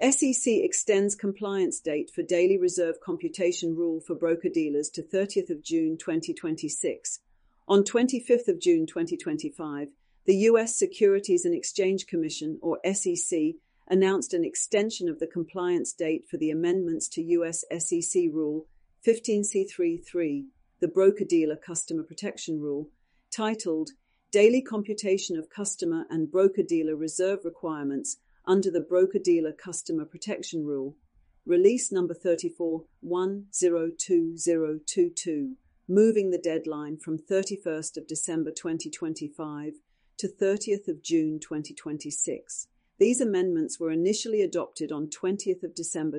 SEC extends compliance date for daily reserve computation rule for broker-dealers to 30th of June 2026. On 25th of June 2025, the U.S. Securities and Exchange Commission, or SEC, announced an extension of the compliance date for the amendments to U.S. SEC Rule 15c3-3, the Broker-Dealer Customer Protection Rule, titled Daily Computation of Customer and Broker-Dealer Reserve Requirements under the Broker-Dealer Customer Protection Rule, release number 34-102022, moving the deadline from 31st of December 2025 to 30th of June 2026. These amendments were initially adopted on 20th of December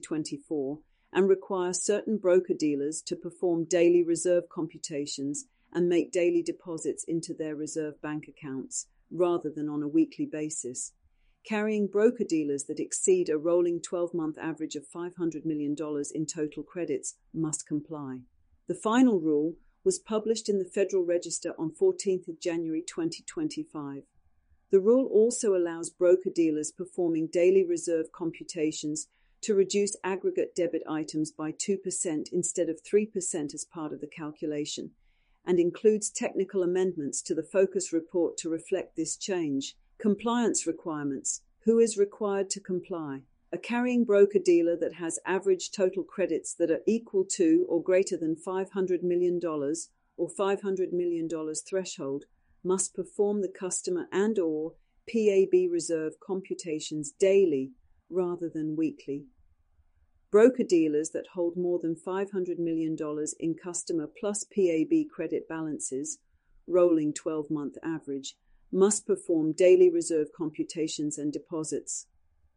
2024 and require certain broker-dealers to perform daily reserve computations and make daily deposits into their reserve bank accounts, rather than on a weekly basis. Carrying broker-dealers that exceed a rolling 12-month average of $500 million in total credits must comply. The final rule was published in the Federal Register on 14th of January 2025. The rule also allows broker-dealers performing daily reserve computations to reduce aggregate debit items by 2% instead of 3% as part of the calculation, and includes technical amendments to the Focus Report to reflect this change. Compliance requirements. Who is required to comply? A carrying broker-dealer that has average total credits that are equal to or greater than $500 million or $500 million threshold must perform the customer and/or PAB reserve computations daily rather than weekly. Broker-dealers that hold more than $500 million in customer plus PAB credit balances, rolling 12-month average, must perform daily reserve computations and deposits.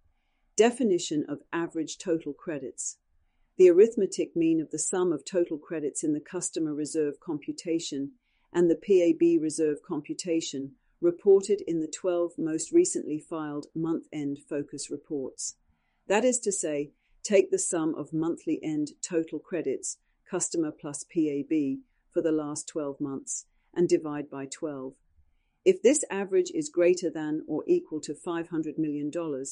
Definition of average total credits. The arithmetic mean of the sum of total credits in the customer reserve computation and the PAB reserve computation reported in the 12 most recently filed month-end focus reports. That is to say, take the sum of monthly end total credits, customer plus PAB, for the last 12 months and divide by 12. If this average is greater than or equal to $500 million,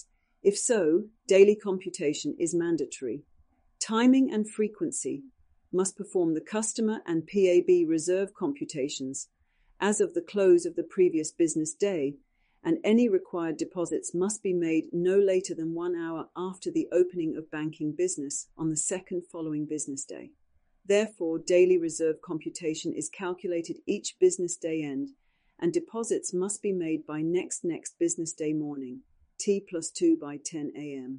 if so, daily computation is mandatory. Timing and frequency. Must perform the customer and PAB reserve computations as of the close of the previous business day, and any required deposits must be made no later than 1 hour after the opening of banking business on the second following business day. Therefore, daily reserve computation is calculated each business day end, and deposits must be made by next business day morning, T+2 by 10 a.m.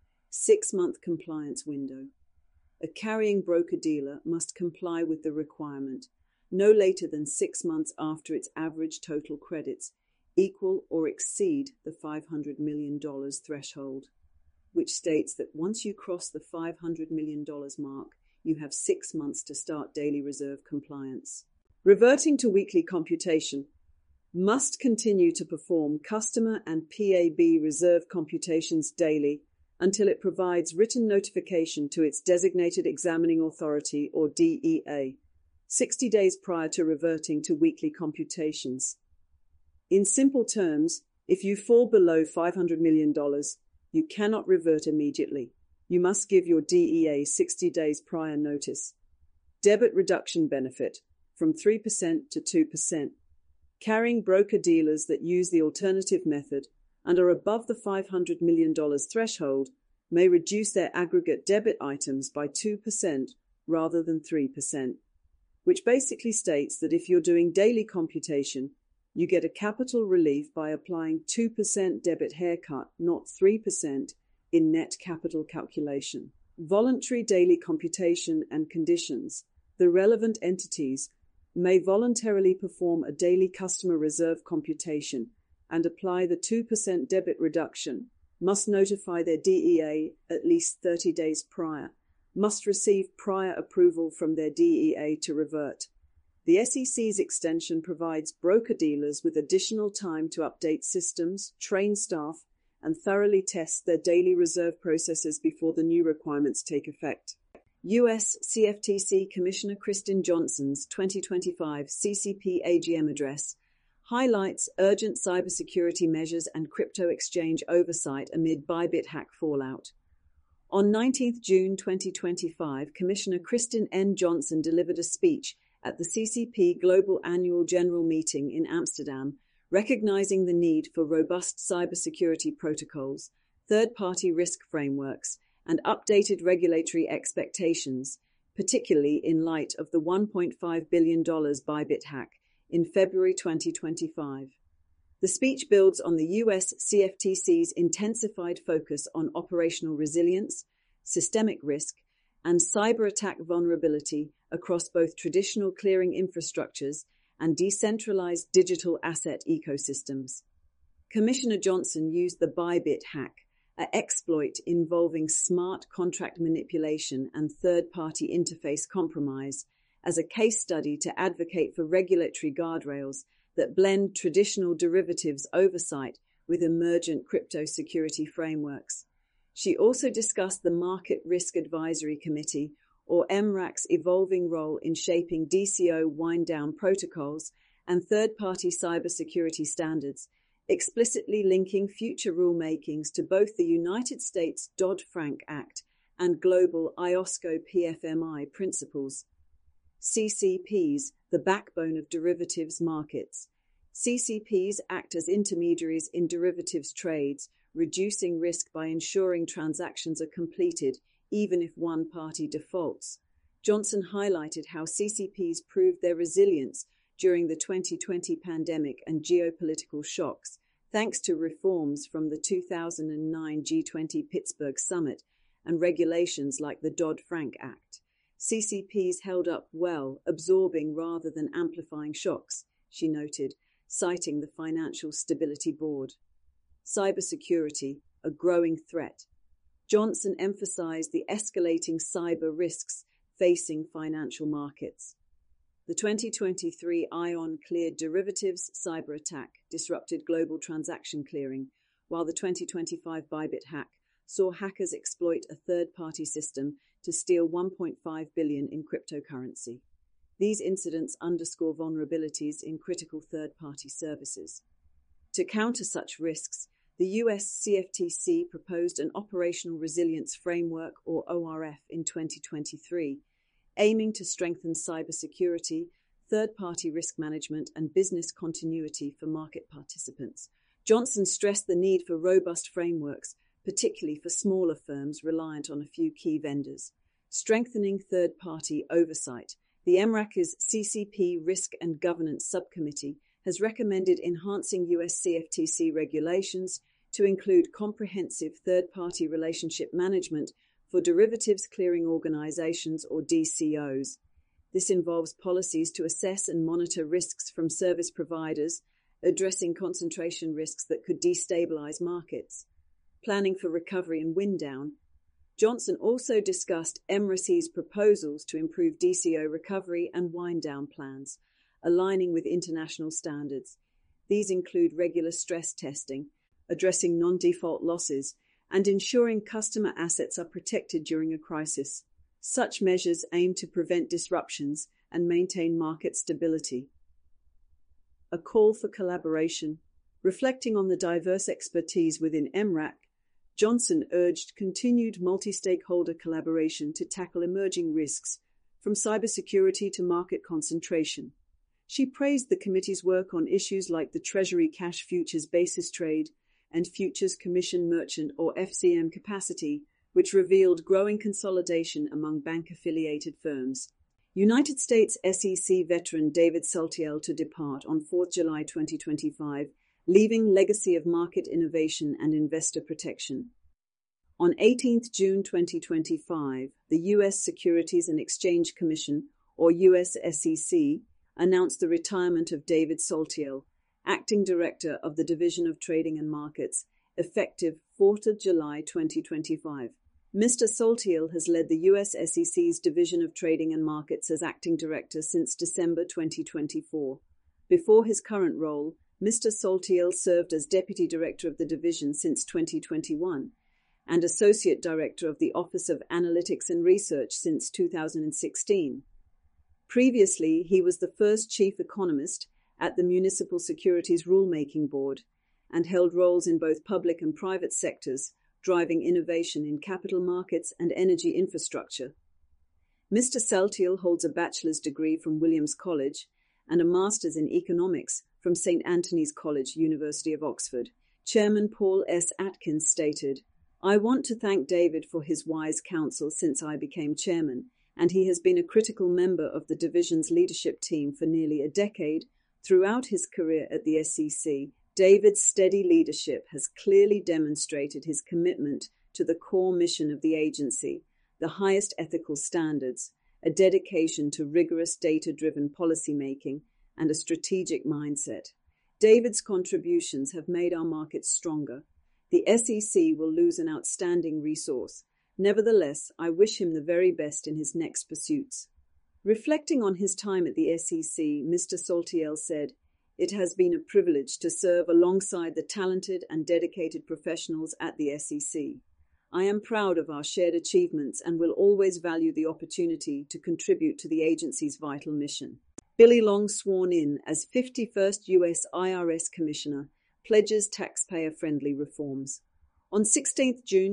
6-month compliance window. A carrying broker-dealer must comply with the requirement no later than 6 months after its average total credits equal or exceed the $500 million threshold, which states that once you cross the $500 million mark, you have 6 months to start daily reserve compliance. Reverting to weekly computation. Must continue to perform customer and PAB reserve computations daily until it provides written notification to its designated examining authority or DEA, 60 days prior to reverting to weekly computations. In simple terms, if you fall below $500 million, you cannot revert immediately. You must give your DEA 60 days prior notice. Debit reduction benefit from 3% to 2%. Carrying broker-dealers that use the alternative method and are above the $500 million threshold may reduce their aggregate debit items by 2% rather than 3%, which basically states that if you're doing daily computation, you get a capital relief by applying 2% debit haircut, not 3%, in net capital calculation. Voluntary daily computation and conditions. The relevant entities may voluntarily perform a daily customer reserve computation and apply the 2% debit reduction, must notify their DEA at least 30 days prior, must receive prior approval from their DEA to revert. The SEC's extension provides broker-dealers with additional time to update systems, train staff, and thoroughly test their daily reserve processes before the new requirements take effect. U.S. CFTC Commissioner Kristin Johnson's 2025 CCP AGM address highlights urgent cybersecurity measures and crypto exchange oversight amid Bybit hack fallout. On 19 June 2025, Commissioner Kristin N. Johnson delivered a speech at the CCP Global Annual General Meeting in Amsterdam, recognizing the need for robust cybersecurity protocols, third-party risk frameworks, and updated regulatory expectations, particularly in light of the $1.5 billion Bybit hack in February 2025. The speech builds on the US CFTC's intensified focus on operational resilience, systemic risk, and cyber attack vulnerability across both traditional clearing infrastructures and decentralized digital asset ecosystems. Commissioner Johnson used the Bybit hack, an exploit involving smart contract manipulation and third-party interface compromise, as a case study to advocate for regulatory guardrails that blend traditional derivatives oversight with emergent crypto security frameworks. She also discussed the Market Risk Advisory Committee, or MRAC's, evolving role in shaping DCO wind-down protocols and third-party cybersecurity standards, explicitly linking future rulemakings to both the United States Dodd-Frank Act and global IOSCO PFMI principles. CCPs, the backbone of derivatives markets. CCPs act as intermediaries in derivatives trades, reducing risk by ensuring transactions are completed, even if one party defaults. Johnson highlighted how CCPs proved their resilience during the 2020 pandemic and geopolitical shocks, thanks to reforms from the 2009 G20 Pittsburgh Summit and regulations like the Dodd-Frank Act. CCPs held up well, absorbing rather than amplifying shocks, she noted, citing the Financial Stability Board. Cybersecurity, a growing threat. Johnson emphasized the escalating cyber risks facing financial markets. The 2023 ION-cleared derivatives cyber attack disrupted global transaction clearing, while the 2025 Bybit hack saw hackers exploit a third-party system to steal $1.5 billion in cryptocurrency. These incidents underscore vulnerabilities in critical third-party services. To counter such risks, the US CFTC proposed an Operational Resilience Framework, or ORF, in 2023, aiming to strengthen cybersecurity, third-party risk management, and business continuity for market participants. Johnson stressed the need for robust frameworks, particularly for smaller firms reliant on a few key vendors. Strengthening third-party oversight. The MRAC's CCP Risk and Governance Subcommittee has recommended enhancing US CFTC regulations to include comprehensive third-party relationship management for derivatives clearing organizations, or DCOs. This involves policies to assess and monitor risks from service providers, addressing concentration risks that could destabilize markets. Planning for recovery and wind-down. Johnson also discussed MRAC's proposals to improve DCO recovery and wind-down plans, aligning with international standards. These include regular stress testing, addressing non-default losses, and ensuring customer assets are protected during a crisis. Such measures aim to prevent disruptions and maintain market stability. A call for collaboration. Reflecting on the diverse expertise within MRAC, Johnson urged continued multi-stakeholder collaboration to tackle emerging risks, from cybersecurity to market concentration. She praised the committee's work on issues like the Treasury Cash Futures Basis Trade and Futures Commission Merchant, or FCM, capacity, which revealed growing consolidation among bank-affiliated firms. United States SEC veteran David Saltiel to depart on 4 July 2025, leaving legacy of market innovation and investor protection. On 18 June 2025, the U.S. Securities and Exchange Commission, or US SEC, announced the retirement of David Saltiel, Acting Director of the Division of Trading and Markets, effective 4 July 2025. Mr. Saltiel has led the US SEC's Division of Trading and Markets as Acting Director since December 2024. Before his current role, Mr. Saltiel served as Deputy Director of the Division since 2021 and Associate Director of the Office of Analytics and Research since 2016. Previously, he was the first Chief Economist at the Municipal Securities Rulemaking Board, and held roles in both public and private sectors, driving innovation in capital markets and energy infrastructure. Mr. Saltiel holds a bachelor's degree from Williams College and a master's in economics from St. Antony's College, University of Oxford. Chairman Paul S. Atkins stated, "I want to thank David for his wise counsel since I became chairman, and he has been a critical member of the division's leadership team for nearly a decade. Throughout his career at the SEC, David's steady leadership has clearly demonstrated his commitment to the core mission of the agency, the highest ethical standards, a dedication to rigorous data-driven policymaking, and a strategic mindset. David's contributions have made our markets stronger. The SEC will lose an outstanding resource. Nevertheless, I wish him the very best in his next pursuits." Reflecting on his time at the SEC, Mr. Saltiel said, "It has been a privilege to serve alongside the talented and dedicated professionals at the SEC. I am proud of our shared achievements and will always value the opportunity to contribute to the agency's vital mission." Billy Long, sworn in as 51st U.S. IRS Commissioner, pledges taxpayer-friendly reforms. On 16 June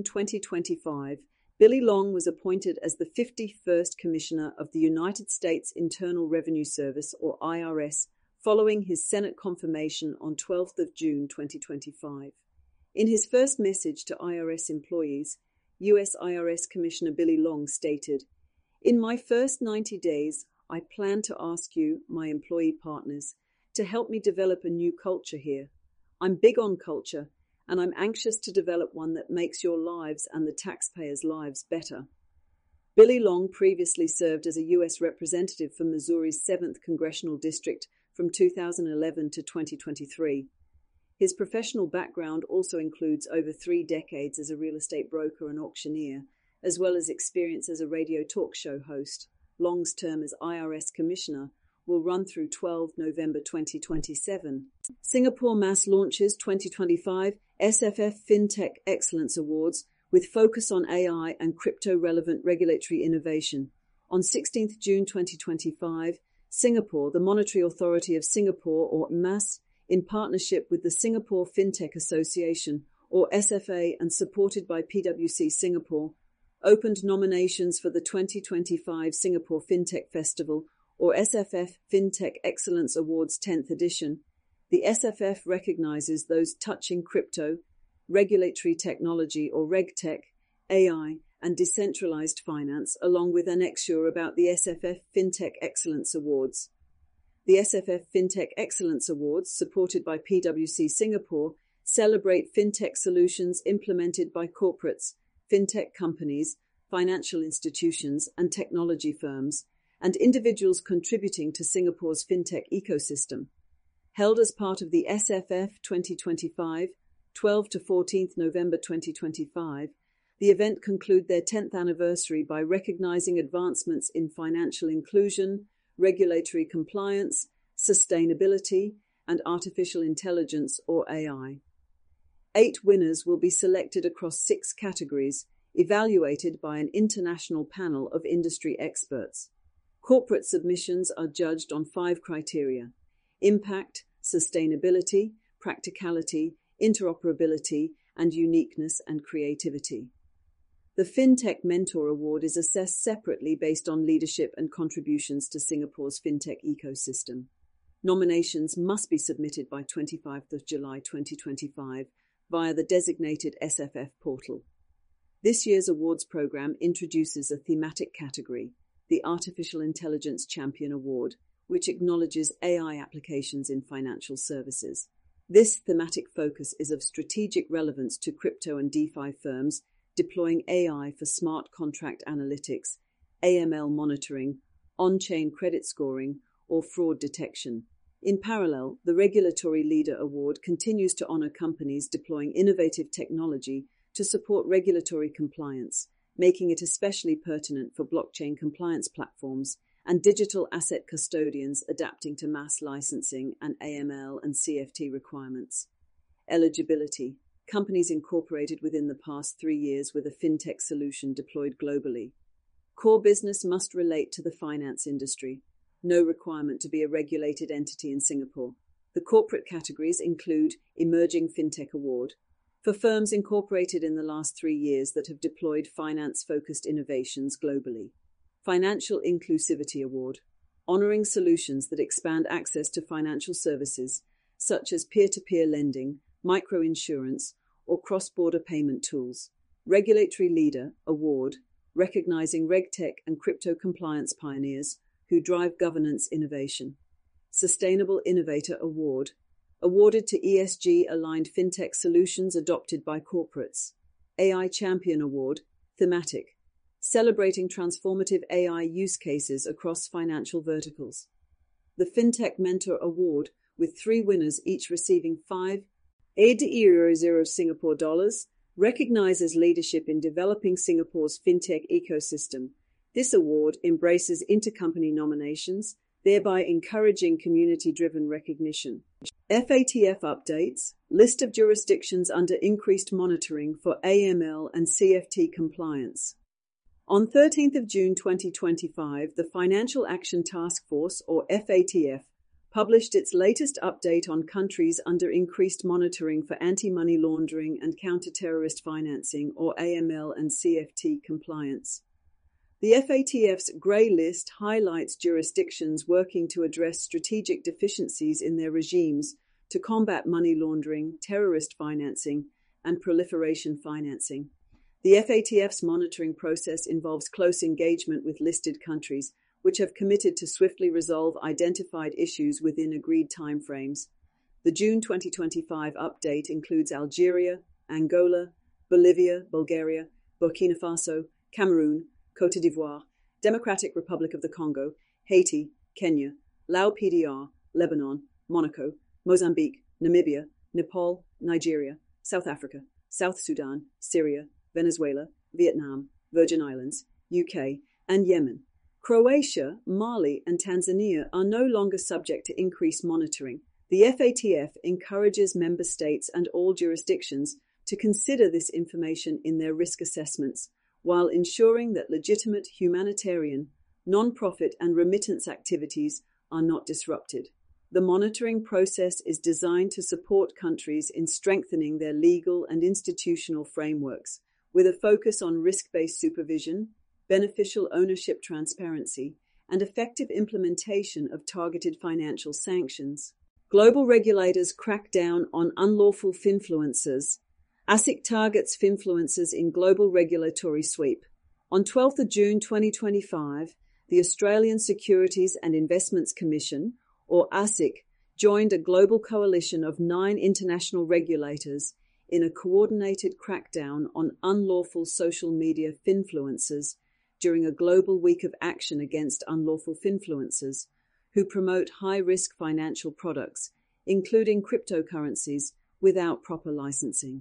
2025, Billy Long was appointed as the 51st Commissioner of the United States Internal Revenue Service, or IRS, following his Senate confirmation on 12 June 2025. In his first message to IRS employees, U.S. IRS Commissioner Billy Long stated, "In my first 90 days, I plan to ask you, my employee partners, to help me develop a new culture here. I'm big on culture, and I'm anxious to develop one that makes your lives and the taxpayers' lives better." Billy Long previously served as a U.S. Representative for Missouri's 7th Congressional District from 2011 to 2023. His professional background also includes over 3 decades as a real estate broker and auctioneer, as well as experience as a radio talk show host. Long's term as IRS Commissioner will run through 12 November 2027. Singapore Mass launches 2025 SFF FinTech Excellence Awards with focus on AI and crypto-relevant regulatory innovation. On 16 June 2025, Singapore, the Monetary Authority of Singapore, or MAS, in partnership with the Singapore FinTech Association, or SFA, and supported by PwC Singapore, opened nominations for the 2025 Singapore FinTech Festival, or SFF FinTech Excellence Awards 10th edition. The SFF recognizes those touching crypto, regulatory technology or RegTech, AI, and decentralized finance, along with an exure about the SFF FinTech Excellence Awards. The SFF FinTech Excellence Awards, supported by PwC Singapore, celebrate fintech solutions implemented by corporates, fintech companies, financial institutions, and technology firms, and individuals contributing to Singapore's fintech ecosystem. Held as part of the SFF 2025, 12 to 14 November 2025, the event concluded their 10th anniversary by recognizing advancements in financial inclusion, regulatory compliance, sustainability, and artificial intelligence, or AI. 8 winners will be selected across 6 categories, evaluated by an international panel of industry experts. Corporate submissions are judged on 5 criteria: impact, sustainability, practicality, interoperability, and uniqueness and creativity. The FinTech Mentor Award is assessed separately based on leadership and contributions to Singapore's fintech ecosystem. Nominations must be submitted by 25 July 2025 via the designated SFF portal. This year's awards program introduces a thematic category, the Artificial Intelligence Champion Award, which acknowledges AI applications in financial services. This thematic focus is of strategic relevance to crypto and DeFi firms deploying AI for smart contract analytics, AML monitoring, on-chain credit scoring, or fraud detection. In parallel, the Regulatory Leader Award continues to honor companies deploying innovative technology to support regulatory compliance, making it especially pertinent for blockchain compliance platforms and digital asset custodians adapting to mass licensing and AML and CFT requirements. Eligibility: companies incorporated within the past 3 years with a fintech solution deployed globally. Core business must relate to the finance industry. no requirement to be a regulated entity in Singapore. The corporate categories include Emerging FinTech Award, for firms incorporated in the last 3 years that have deployed finance-focused innovations globally. Financial Inclusivity Award, honoring solutions that expand access to financial services, such as peer-to-peer lending, microinsurance, or cross-border payment tools. Regulatory Leader Award, recognizing RegTech and crypto compliance pioneers who drive governance innovation. Sustainable Innovator Award, awarded to ESG-aligned fintech solutions adopted by corporates. AI Champion Award, thematic, celebrating transformative AI use cases across financial verticals. The FinTech Mentor Award, with 3 winners each receiving 5 Singapore dollars, recognizes leadership in developing Singapore's fintech ecosystem. This award embraces intercompany nominations, thereby encouraging community-driven recognition. FATF updates, list of jurisdictions under increased monitoring for AML and CFT compliance. On 13th of June 2025, the Financial Action Task Force, or FATF, published its latest update on countries under increased monitoring for anti-money laundering and counter-terrorist financing, or AML and CFT compliance. The FATF's Grey List highlights jurisdictions working to address strategic deficiencies in their regimes to combat money laundering, terrorist financing, and proliferation financing. The FATF's monitoring process involves close engagement with listed countries, which have committed to swiftly resolve identified issues within agreed timeframes. The June 2025 update includes Algeria, Angola, Bolivia, Bulgaria, Burkina Faso, Cameroon, Côte d'Ivoire, Democratic Republic of the Congo, Haiti, Kenya, Lao PDR, Lebanon, Monaco, Mozambique, Namibia, Nepal, Nigeria, South Africa, South Sudan, Syria, Venezuela, Vietnam, Virgin Islands, UK, and Yemen. Croatia, Mali, and Tanzania are no longer subject to increased monitoring. The FATF encourages member states and all jurisdictions to consider this information in their risk assessments, while ensuring that legitimate humanitarian, non-profit, and remittance activities are not disrupted. The monitoring process is designed to support countries in strengthening their legal and institutional frameworks, with a focus on risk-based supervision, beneficial ownership transparency, and effective implementation of targeted financial sanctions. Global regulators crack down on unlawful finfluencers. ASIC targets finfluencers in global regulatory sweep. On 12th of June 2025, the Australian Securities and Investments Commission, or ASIC, joined a global coalition of 9 international regulators in a coordinated crackdown on unlawful social media finfluencers during a global week of action against unlawful finfluencers who promote high-risk financial products, including cryptocurrencies, without proper licensing.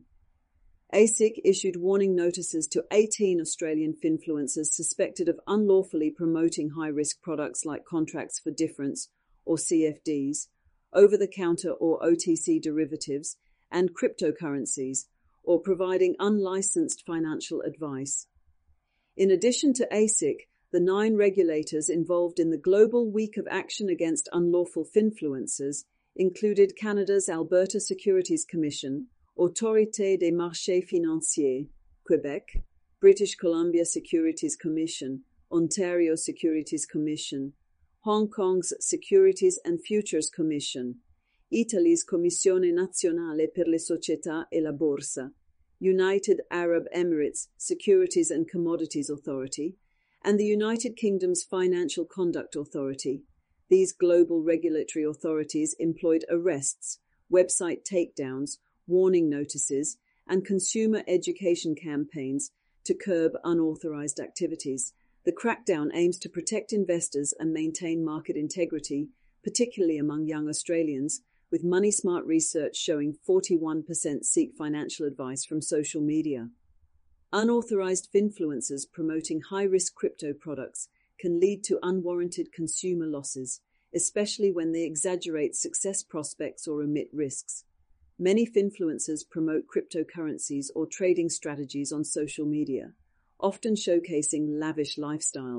ASIC issued warning notices to 18 Australian finfluencers suspected of unlawfully promoting high-risk products like contracts for difference, or CFDs, over-the-counter or OTC derivatives, and cryptocurrencies, or providing unlicensed financial advice. In addition to ASIC, the 9 regulators involved in the Global Week of Action Against Unlawful Finfluencers included Canada's Alberta Securities Commission, Autorité des Marchés Financiers, Quebec, British Columbia Securities Commission, Ontario Securities Commission, Hong Kong's Securities and Futures Commission, Italy's Commissione Nazionale per le Società e la Borsa, United Arab Emirates Securities and Commodities Authority, and the United Kingdom's Financial Conduct Authority. These global regulatory authorities employed arrests, website takedowns, warning notices, and consumer education campaigns to curb unauthorized activities. The crackdown aims to protect investors and maintain market integrity, particularly among young Australians, with Money Smart research showing 41% seek financial advice from social media. Unauthorized finfluencers promoting high-risk crypto products can lead to unwarranted consumer losses, especially when they exaggerate success prospects or omit risks. Many finfluencers promote cryptocurrencies or trading strategies on social media, often showcasing lavish lifestyles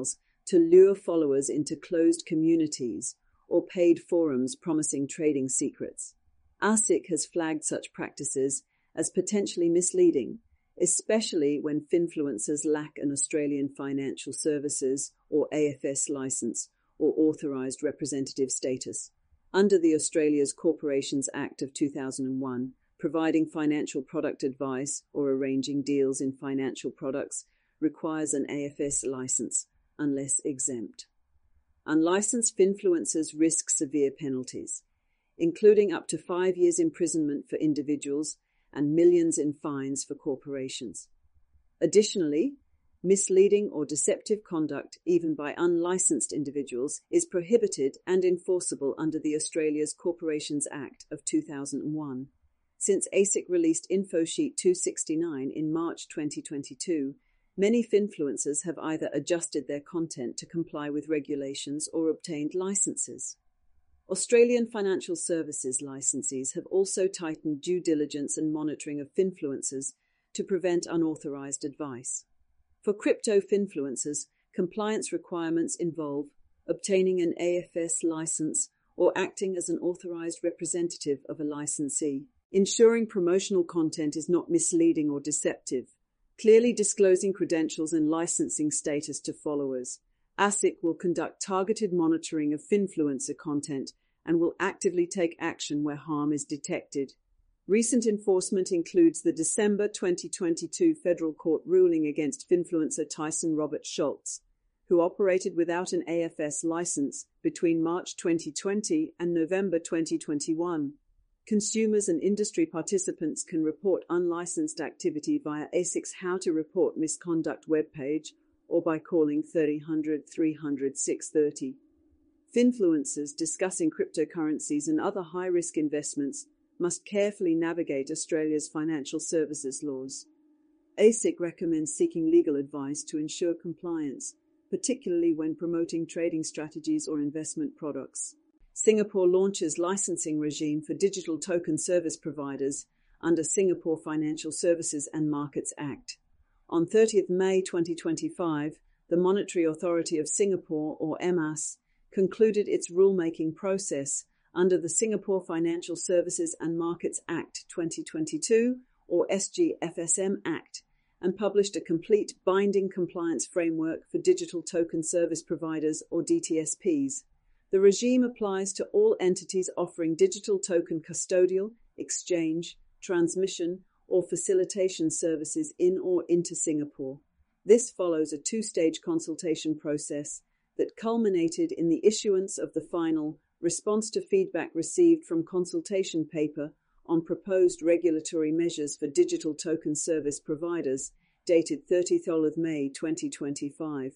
to lure followers into closed communities or paid forums promising trading secrets. ASIC has flagged such practices as potentially misleading, especially when finfluencers lack an Australian Financial Services or AFS licence or authorised representative status. Under the Australia's Corporations Act of 2001, providing financial product advice or arranging deals in financial products requires an AFS licence, unless exempt. Unlicensed finfluencers risk severe penalties, including up to 5 years imprisonment for individuals and millions in fines for corporations. Additionally, misleading or deceptive conduct, even by unlicensed individuals, is prohibited and enforceable under the Australia's Corporations Act of 2001. Since ASIC released Infosheet 269 in March 2022, many finfluencers have either adjusted their content to comply with regulations or obtained licenses. Australian financial services licensees have also tightened due diligence and monitoring of finfluencers to prevent unauthorised advice. For crypto finfluencers, compliance requirements involve obtaining an AFS licence or acting as an authorised representative of a licensee, ensuring promotional content is not misleading or deceptive, clearly disclosing credentials and licensing status to followers. ASIC will conduct targeted monitoring of finfluencer content and will actively take action where harm is detected. Recent enforcement includes the December 2022 federal court ruling against finfluencer Tyson Robert Schultz, who operated without an AFS license between March 2020 and November 2021. Consumers and industry participants can report unlicensed activity via ASIC's How to Report Misconduct webpage or by calling 300 300 630. Finfluencers discussing cryptocurrencies and other high-risk investments must carefully navigate Australia's financial services laws. ASIC recommends seeking legal advice to ensure compliance, particularly when promoting trading strategies or investment products. Singapore launches licensing regime for digital token service providers under Singapore Financial Services and Markets Act. On 30th May 2025, the Monetary Authority of Singapore, or MAS, concluded its rulemaking process under the Singapore Financial Services and Markets Act 2022, or SGFSM Act, and published a complete binding compliance framework for digital token service providers, or DTSPs. The regime applies to all entities offering digital token custodial, exchange, transmission, or facilitation services in or into Singapore. This follows a two-stage consultation process that culminated in the issuance of the final response to feedback received from consultation paper on proposed regulatory measures for digital token service providers, dated 30th May 2025.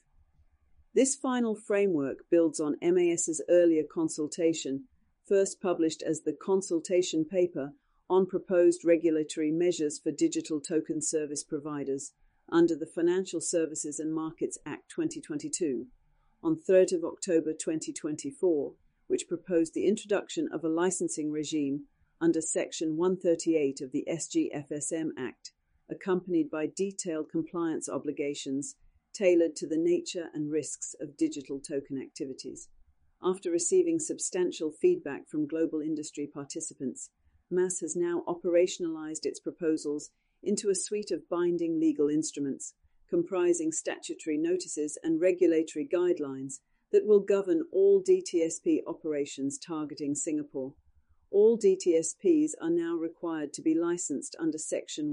This final framework builds on MAS's earlier consultation, first published as the consultation paper on proposed regulatory measures for digital token service providers under the Financial Services and Markets Act 2022, on 3rd of October 2024, which proposed the introduction of a licensing regime under Section 138 of the SGFSM Act, accompanied by detailed compliance obligations tailored to the nature and risks of digital token activities. After receiving substantial feedback from global industry participants, MAS has now operationalized its proposals into a suite of binding legal instruments, comprising statutory notices and regulatory guidelines that will govern all DTSP operations targeting Singapore. All DTSPs are now required to be licensed under Section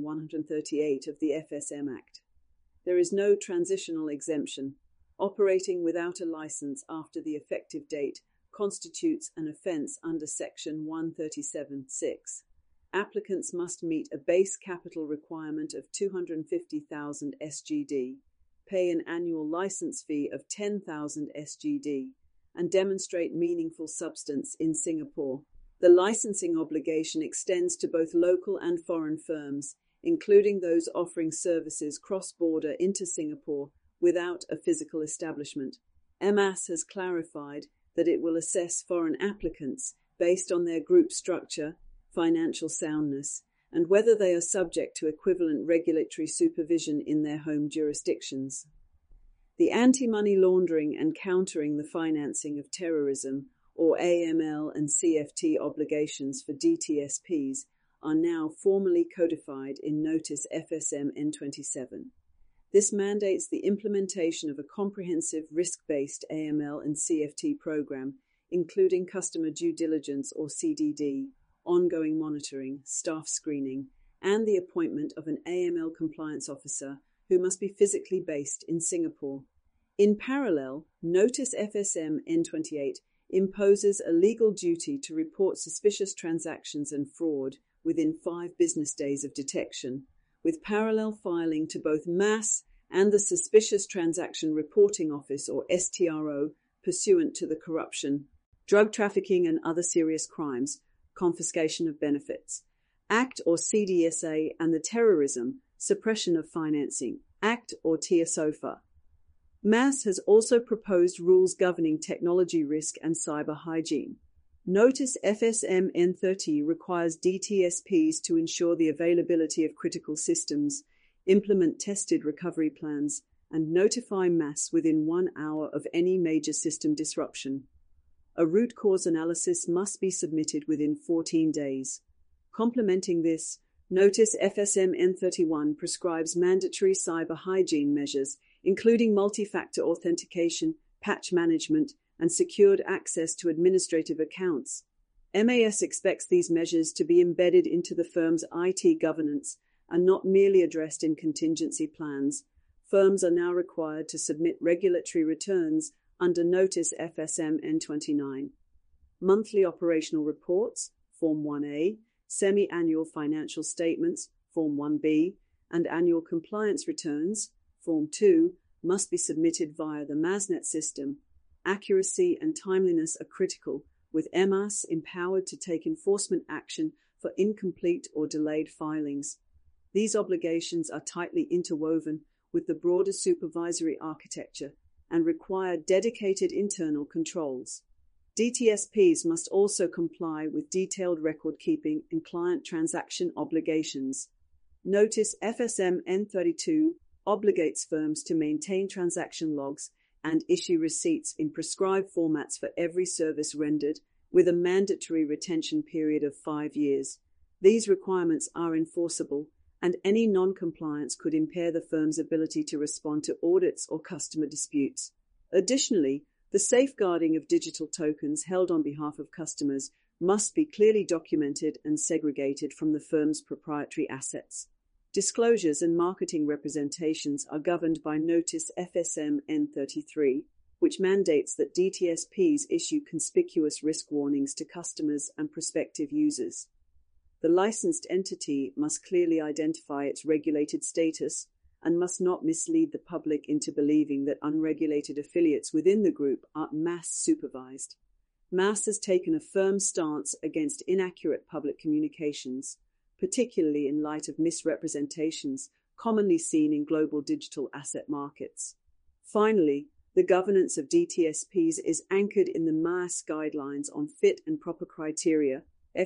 138 of the FSM Act. There is no transitional exemption. Operating without a license after the effective date constitutes an offence under Section 137(6). Applicants must meet a base capital requirement of 250,000 SGD, pay an annual licence fee of 10,000 SGD, and demonstrate meaningful substance in Singapore. The licensing obligation extends to both local and foreign firms, including those offering services cross-border into Singapore without a physical establishment. MAS has clarified that it will assess foreign applicants based on their group structure, financial soundness, and whether they are subject to equivalent regulatory supervision in their home jurisdictions. The Anti-Money Laundering and Countering the Financing of Terrorism, or AML and CFT obligations for DTSPs, are now formally codified in Notice FSM N27. This mandates the implementation of a comprehensive risk-based AML and CFT program, including customer due diligence or CDD, ongoing monitoring, staff screening, and the appointment of an AML compliance officer who must be physically based in Singapore. In parallel, Notice FSM N28 imposes a legal duty to report suspicious transactions and fraud within 5 business days of detection, with parallel filing to both MAS and the Suspicious Transaction Reporting Office, or STRO, pursuant to the Corruption, Drug Trafficking and Other Serious Crimes, Confiscation of Benefits Act, or CDSA, and the Terrorism, Suppression of Financing Act, or TSOFA. MAS has also proposed rules governing technology risk and cyber hygiene. Notice FSM N30 requires DTSPs to ensure the availability of critical systems, implement tested recovery plans, and notify MAS within 1 hour of any major system disruption. A root cause analysis must be submitted within 14 days. Complementing this, Notice FSM N31 prescribes mandatory cyber hygiene measures, including multi-factor authentication, patch management, and secured access to administrative accounts. MAS expects these measures to be embedded into the firm's IT governance and not merely addressed in contingency plans. Firms are now required to submit regulatory returns under Notice FSM N29. Monthly operational reports, Form 1A, semi-annual financial statements, Form 1B, and annual compliance returns, Form 2, must be submitted via the MASnet system. Accuracy and timeliness are critical, with MAS empowered to take enforcement action for incomplete or delayed filings. These obligations are tightly interwoven with the broader supervisory architecture and require dedicated internal controls. DTSPs must also comply with detailed record-keeping and client transaction obligations. Notice FSM N32 obligates firms to maintain transaction logs and issue receipts in prescribed formats for every service rendered, with a mandatory retention period of 5 years. These requirements are enforceable, and any non-compliance could impair the firm's ability to respond to audits or customer disputes. Additionally, the safeguarding of digital tokens held on behalf of customers must be clearly documented and segregated from the firm's proprietary assets. Disclosures and marketing representations are governed by Notice FSM N33, which mandates that DTSPs issue conspicuous risk warnings to customers and prospective users. The licensed entity must clearly identify its regulated status and must not mislead the public into believing that unregulated affiliates within the group are MAS supervised. MAS has taken a firm stance against inaccurate public communications, particularly in light of misrepresentations commonly seen in global digital asset markets. Finally, the governance of DTSPs is anchored in the MAS Guidelines on Fit and Proper Criteria,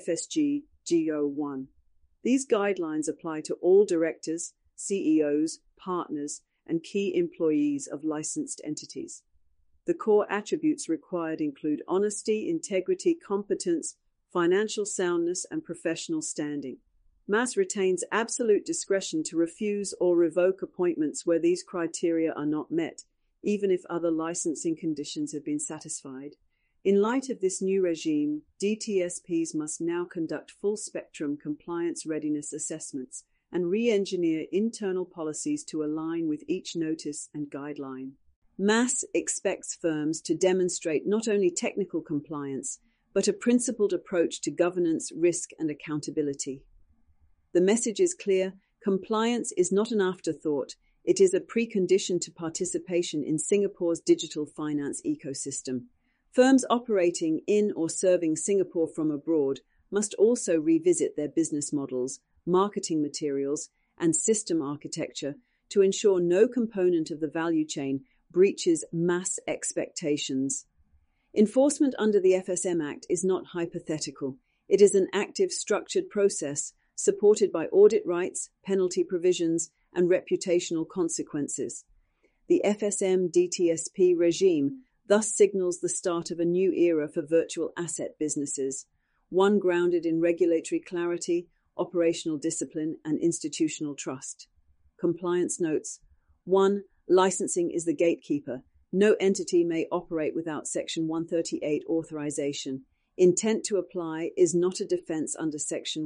FSG GO1. These guidelines apply to all directors, CEOs, partners, and key employees of licensed entities. The core attributes required include honesty, integrity, competence, financial soundness, and professional standing. MAS retains absolute discretion to refuse or revoke appointments where these criteria are not met, even if other licensing conditions have been satisfied. In light of this new regime, DTSPs must now conduct full-spectrum compliance readiness assessments and re-engineer internal policies to align with each notice and guideline. MAS expects firms to demonstrate not only technical compliance, but a principled approach to governance, risk, and accountability. The message is clear: compliance is not an afterthought, it is a precondition to participation in Singapore's digital finance ecosystem. Firms operating in or serving Singapore from abroad must also revisit their business models, marketing materials, and system architecture to ensure no component of the value chain breaches MAS expectations. Enforcement under the FSM Act is not hypothetical. It is an active, structured process supported by audit rights, penalty provisions, and reputational consequences. The FSM DTSP regime thus signals the start of a new era for virtual asset businesses, one grounded in regulatory clarity, operational discipline, and institutional trust. Compliance notes: 1. Licensing is the gatekeeper. No entity may operate without Section 138 authorization. Intent to apply is not a defense under Section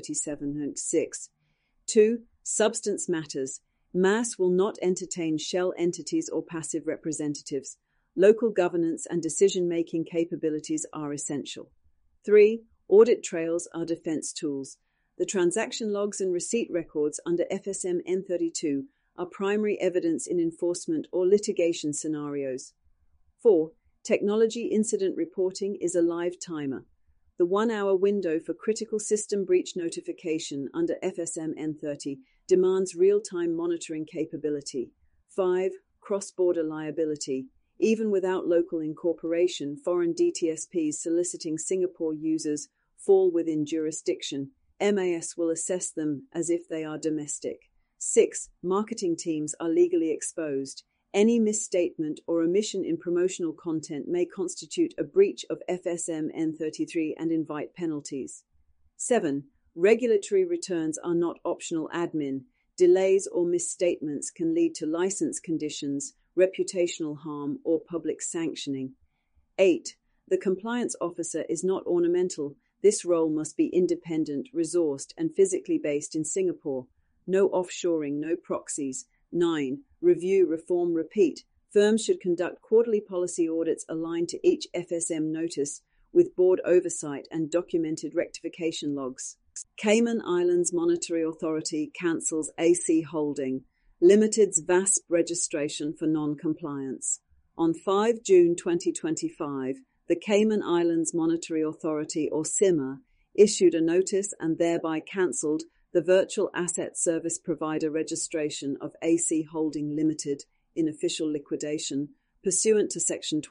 137(6). 2. Substance matters. MAS will not entertain shell entities or passive representatives. Local governance and decision-making capabilities are essential. 3. Audit trails are defense tools. The transaction logs and receipt records under FSM N32 are primary evidence in enforcement or litigation scenarios. 4. Technology incident reporting is a live timer. The 1-hour window for critical system breach notification under FSM N30 demands real-time monitoring capability. 5. Cross-border liability. Even without local incorporation, foreign DTSPs soliciting Singapore users fall within jurisdiction. MAS will assess them as if they are domestic. 6. Marketing teams are legally exposed. Any misstatement or omission in promotional content may constitute a breach of FSM N33 and invite penalties. 7. Regulatory returns are not optional admin. Delays or misstatements can lead to license conditions, reputational harm, or public sanctioning. 8. The compliance officer is not ornamental. This role must be independent, resourced, and physically based in Singapore. No offshoring, no proxies. 9. Review, reform, repeat. Firms should conduct quarterly policy audits aligned to each FSM notice, with board oversight and documented rectification logs. Cayman Islands Monetary Authority cancels AC Holding Limited's VASP registration for non-compliance. On 5 June 2025, the Cayman Islands Monetary Authority, or CIMA, issued a notice and thereby cancelled the Virtual Asset Service Provider registration of AC Holding Limited in official liquidation, pursuant to Section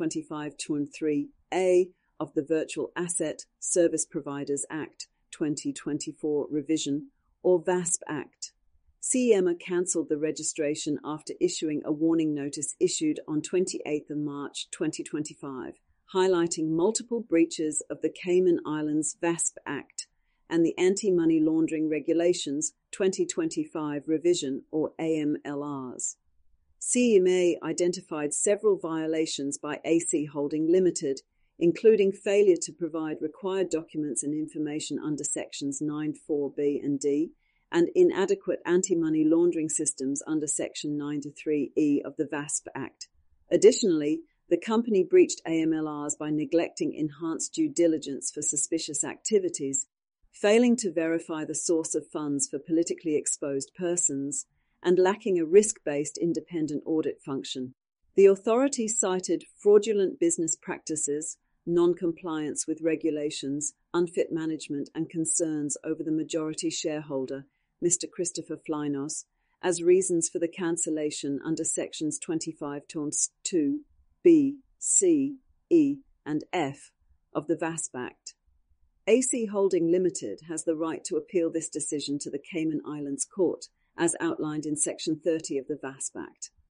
25(3)(a) of the Virtual Asset Service Providers Act 2024 revision, or VASP Act. CIMA cancelled the registration after issuing a warning notice issued on 28 March 2025, highlighting multiple breaches of the Cayman Islands VASP Act and the Anti-Money Laundering Regulations 2025 revision, or AMLRs. CIMA identified several violations by AC Holding Limited, including failure to provide required documents and information under Sections 9(4)(b) and (d), and inadequate anti-money laundering systems under Section 9(3)(e) of the VASP Act. Additionally, the company breached AMLRs by neglecting enhanced due diligence for suspicious activities, failing to verify the source of funds for politically exposed persons, and lacking a risk-based independent audit function. The authority cited fraudulent business practices, non-compliance with regulations, unfit management, and concerns over the majority shareholder, Mr. Christopher Flynos, as reasons for the cancellation under Sections 25(2), B, C, E, and F of the VASP Act. AC Holding Limited has the right to appeal this decision to the Cayman Islands Court, as outlined in Section 30 of the VASP Act.